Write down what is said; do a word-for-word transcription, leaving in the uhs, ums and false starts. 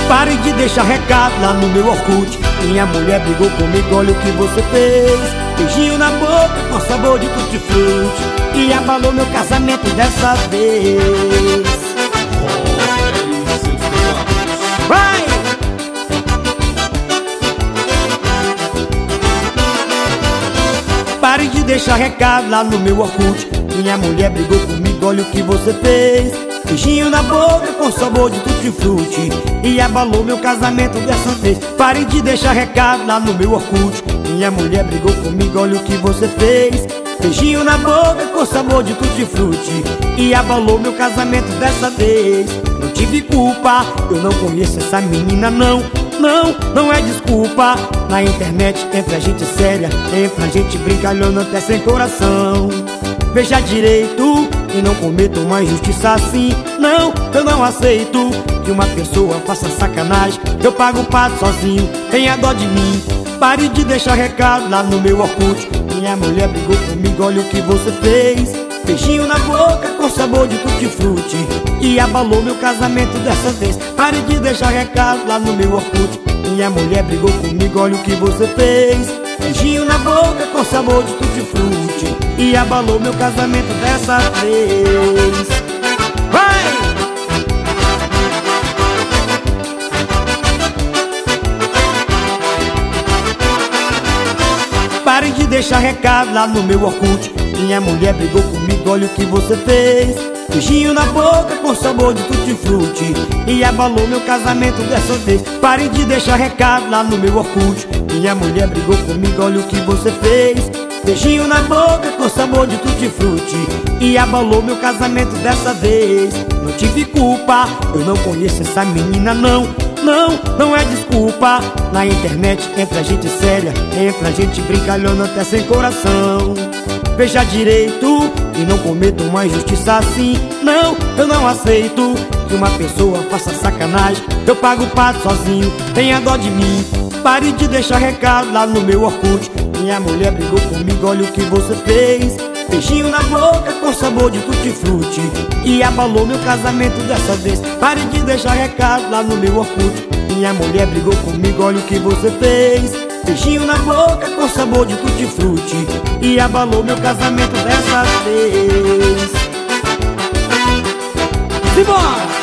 Pare de deixar recado lá no meu Orkut. Minha mulher brigou comigo, olha o que você fez. Beijinho na boca com sabor de tutti-frutti e abalou meu casamento dessa vez. Vai! Pare de deixar recado lá no meu Orkut. Minha mulher brigou comigo, olha o que você fez. Beijinho na boca com sabor de tutti-frutti e abalou meu casamento dessa vez. Pare de deixar recado lá no meu Orkut. Minha mulher brigou comigo, olha o que você fez. Beijinho na boca com sabor de tutti-frutti e abalou meu casamento dessa vez. Não tive culpa, eu não conheço essa menina não. Não, não é desculpa. Na internet entre a gente séria, entre a gente brincalhando até sem coração. Veja direito e não cometa uma injustiça assim. Não, eu não aceito que uma pessoa faça sacanagem. Eu pago o pato sozinho, tenha dó de mim. Pare de deixar recado lá no meu Orkut. Minha mulher brigou comigo, olha o que você fez. Beijinho na boca com sabor de tutti-frutti e abalou meu casamento dessa vez. Pare de deixar recado lá no meu Orkut. Minha mulher brigou comigo, olha o que você fez. Beijinho na boca com sabor de tutti-frutti e abalou meu casamento dessa vez. Vai! Pare de deixar recado lá no meu Orkut. Minha mulher brigou comigo, olha o que você fez. Beijinho na boca com sabor de tutti-frutti e abalou meu casamento dessa vez. Pare de deixar recado lá no meu Orkut. Minha mulher brigou comigo, olha o que você fez. Beijinho na boca com sabor de tutti-frutti e abalou meu casamento dessa vez. Não tive culpa, eu não conheço essa menina não. Não, não é desculpa. Na internet entre a gente séria, entre a gente brincalhando até sem coração. Veja direito e não cometa uma injustiça assim. Não, eu não aceito que uma pessoa faça sacanagem. Eu pago o pato sozinho, tenha dó de mim. Pare de deixar recado lá no meu Orkut. Minha mulher brigou comigo, olha o que você fez. Beijinho na boca com sabor de tutti-frutti e abalou meu casamento dessa vez. Pare de deixar recado lá no meu Orkut. Minha mulher brigou comigo, olha o que você fez. Beijinho na boca com sabor de tutti-frutti e abalou meu casamento dessa vez. Simbora!